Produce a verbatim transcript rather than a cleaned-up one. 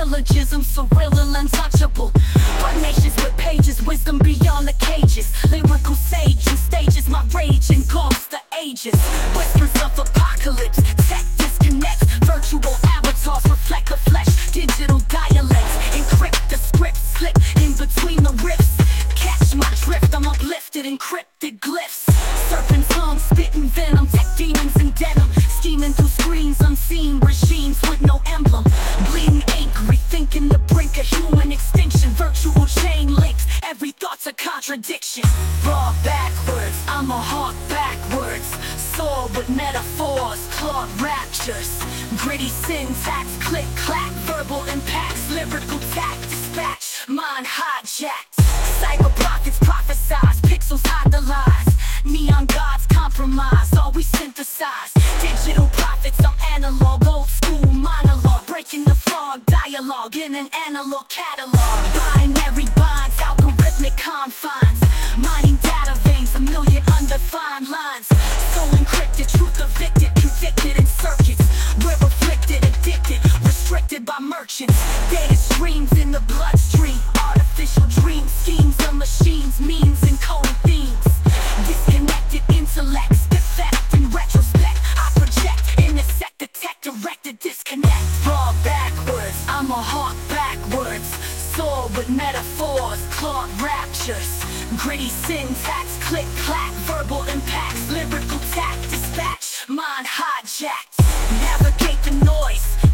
syllogism, surreal and untouchable. But nations with pages, wisdom beyond the cages. Lyrical sage and stages, my rage engulfs the ages. Whispers of apocalypse, tech disconnects. Virtual avatars reflect the flesh. Digital dialects, encrypt the script, slip in between the riffs. Catch my drift, I'm uplifted, encrypted glyphs. Serpent tongue, spitting venom, tech demons in denim. Scheming through screens, unseen regimes with no emblem. Bleeding angry, thinking the brink of human extinction. Virtual chain links, every thought's a contradiction. Raw backwards, I'm a hawk backwards. Soar with metaphors, clawed raptures. Gritty syntax, click clack, verbal impacts. Lyrical tact, dispatch, mind hijacked. Cyber prophets prophesize, pixels hide the lies. Neon gods compromise, all we synthesize. Digital prophets, I'm analog, old school monologue. Breaking the fog, dialogue in an analog catalog. Binary binds, algorithmic confines. Mining data veins, a million undefined lines. So encrypted, truth evicted, convicted in circuits. We're afflicted, addicted, restricted by merchants. Data streams in the bloodstream. Artificial dreams, schemes of machines, memes and coded themes. Disconnected intellects, defect in retrospect. I project, intersect, detect, directed, disconnect. Raw backwards, I'm a hawk backwards. Soar with metaphors, clawed raptures. Gritty syntax, click clack, verbal impacts. Lyrical tact, dispatch, mind hijacked. Navigate the noise,